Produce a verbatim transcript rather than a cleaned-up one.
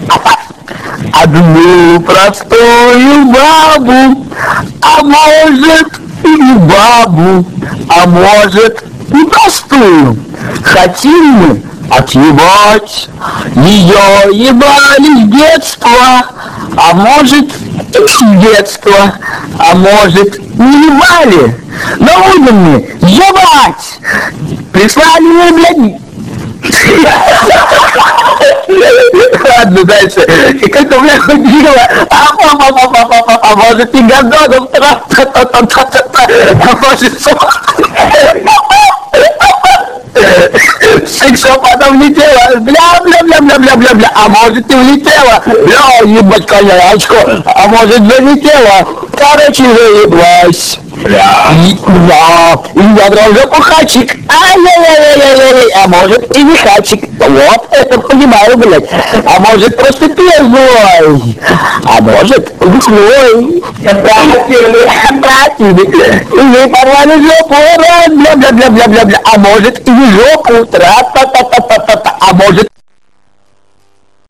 Одну простую бабу, а может и не бабу, а может и простую. Хотим мы отъебать, ее ебали с детства, а может и с детства, а может не ебали, но будем мы ебать. Прислали мы, блядь. Ладно, дальше. И как у меня ходила, а папа, папа, папа, а может и гадоном, а может сексопатом летела, бля-бля-бля-бля-бля-бля-бля, а может и улетела, бля, ебать конячку, а может залетела, короче, заеблась. Бля, бля, и я дрожу пухачик, ай-яй-яй-яй-яй-яй, а может и не хачик, вот это понимаю, блядь, а может просто пьяной, а может весной, противный, и ей порвали жопу, бля-бля-бля-бля-бля, а может и не жопу, тра-та-та-та-та-та, а может